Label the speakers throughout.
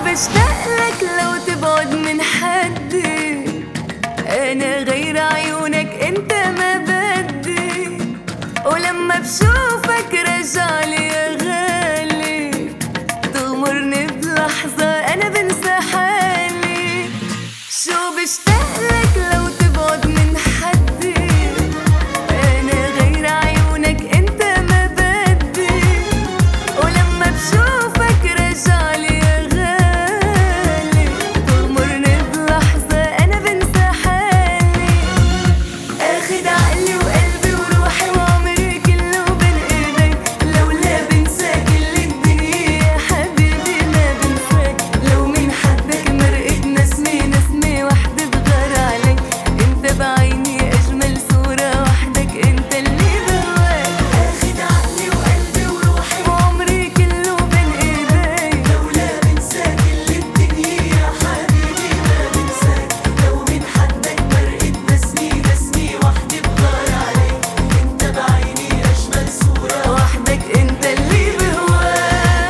Speaker 1: بشتاق لك لو تبعد من حدي، أنا غير عيونك أنت ما بدي، ولما بشوفك رجعلي يا غالي تغمرني بلحظة أنا بنسى حالي. شو بشتاق لك لو تبعد من حدي، أنا غير عيونك أنت ما بدي، ولما بشوفك رجعلي يا غالي تغمرني بلحظة أنا بنسى حالي. آخد عقلي وقلبي وروحي وعمري كله بين إيديك، لولا بنسى كل الدنيا يا حبيبي ما بنساك، لو من حدك مرقت نسمة وحدة بغار عليك، أنت بعيني أجمل صورة وحدك أنت اللي بهواك. آخد عقلي وقلبي وروحي وعمري كله بين إيديك، لولا بنسى كل الدنيا يا حبيبي ما بنساك، لو من حدك مرقت نسمة وحدة بغار عليك، أنت بعيني أجمل صورة وحدك أنت اللي بهواك.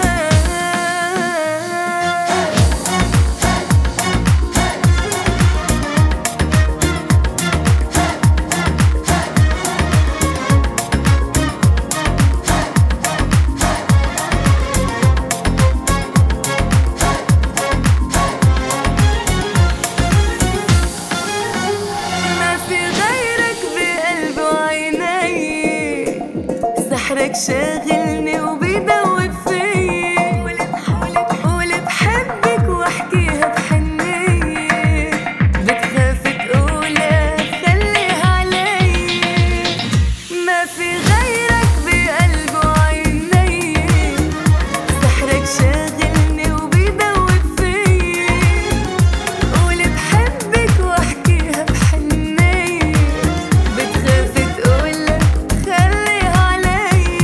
Speaker 1: ما في غيرك بقلبي وعيني، سحرك شاغلني وبيدوب فيي، قول بحبك واحكيها بحنية، بتخاف تقولها خليها علي. ما في غيرك بقلبي وعيني، سحرك شاغلني وبيدوب فيي، قول بحبك واحكيها بحنية، بتخاف تقولها خليها علي.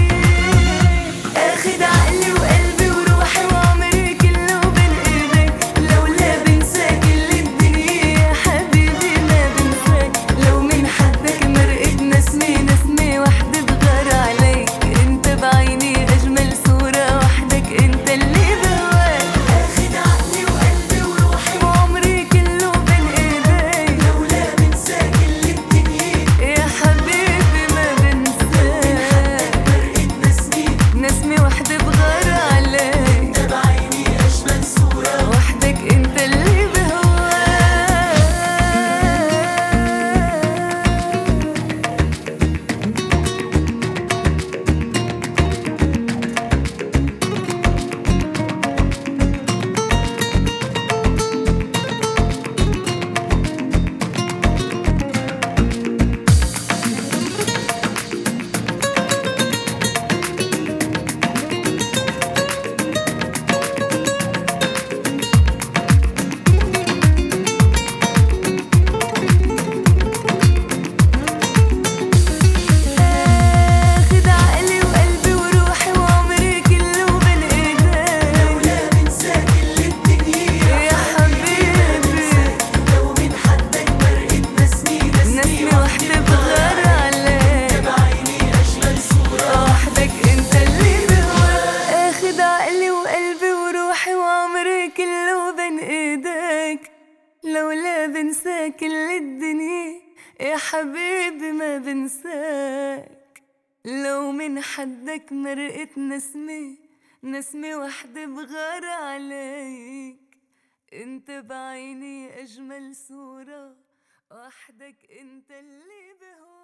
Speaker 1: آخد عقلي وقلبي وروحي وعمري كله بين إيديك، لولا بنسى كل الدنيا يا حبيبي ما بنساك، لو من حدك مرقت نسمة وحدة بغار عليك، أنت بعيني أجمل صورة وحدك أنت اللي بهواك. آخد عقلي وقلبي وروحي وعمري كله بين إيديك، لولا بنسى كل الدنيا يا حبيبي ما بنساك، مرقت نسمة وحدة بغار عليك، أنت بعيني أجمل صورة وحدك أنت اللي بهواك. آخد عقلي وقلبي وروحي وعمري كله بين إيديك، لولا بنسى كل الدنيا يا حبيبي، لو من حدك مرقت نسمة وحدة بغار عليك، أنت بعيني أجمل صورة وحدك أنت اللي بهواك. آخد عقلي وقلبي وروحي وعمري كله بين إيديك، لولا بنسى كل الدنيا يا حبيبي ما بنساك، لو من حدك مرقت نسمة وحدة بغار عليك، انت بعيني أجمل صورة وحدك انت اللي بهواك.